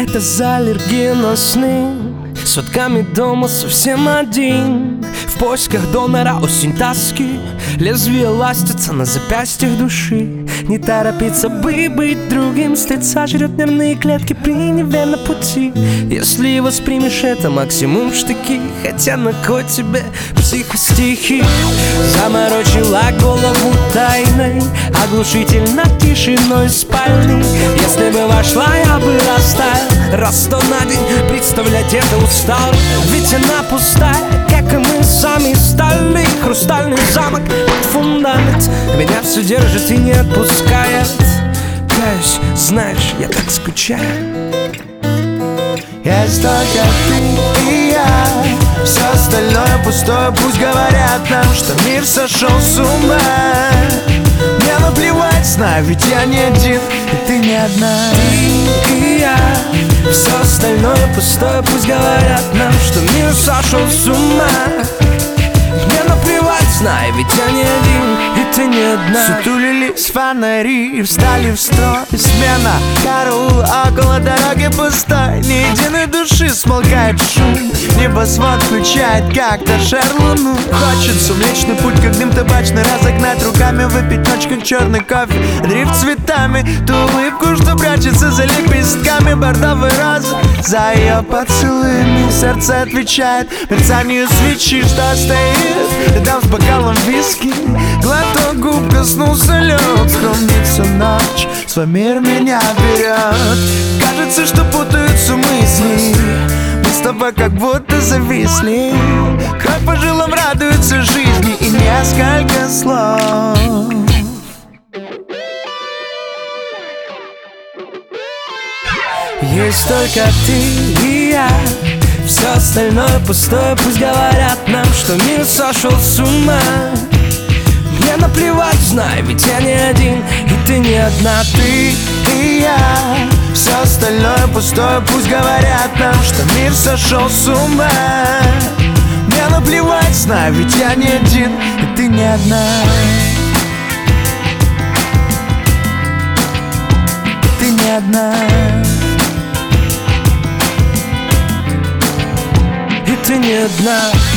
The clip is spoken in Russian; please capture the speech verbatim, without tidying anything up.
это за аллергия на сны. Сутками дома совсем один, в поисках донора осень тоски. Лезвие ластится на запястьях души. Не торопиться бы быть другим, стыдца жрет нервные клетки при неверном пути. Если воспримешь это, максимум штыки. Хотя на кой тебе психостихи? Заморочила голову тайной, оглушительно тишиной спальни. Если бы вошла, я бы растаял раз сто на день, представлять это устал. Ведь она пустая, как и мы сами стали. Хрустальный замок под фундамент меня все держит и не отпускает. Каюсь, знаешь, я так скучаю. Есть только ты и я, все остальное пустое. Пусть говорят нам, что мир сошел с ума. Мне наплевать, знаю, ведь я не один, и ты не одна. Ты и я, все остальное пустое. Пусть говорят нам, что мир сошел с ума. Мне наплевать, знаю, ведь я не один, и ты не одна. Сутулились фонари, встали в строй. Смена караула около дороги пустой. Ни единой души, смолкает шум. Небосвод включает как-то шар луну. Хочется Млечный Путь, как дым табачный, разогнать руками, выпить ночь, как черный кофе. Дрифт цветами, ту улыбку, что прячется за лепестками бордовой розы. За ее поцелуями сердце отвечает мерцанию свечи, что стоит рядом с бокалом виски. Глоток губ коснулся лед, скромница ночь, свой мир меня берет. Кажется, что путаются мысли, мы с тобой как будто зависли. Кровь по жилам радуется жизни и несколько слов. Есть только ты и я, все остальное пустое. Пусть говорят нам, что мир сошел с ума. Мне наплевать, знаю, ведь я не один, и ты не одна. Ты и я, все остальное пустое. Пусть говорят нам, что мир сошел с ума. Мне наплевать, знаю, ведь я не один, и ты не одна. Ты не одна. И ты не одна.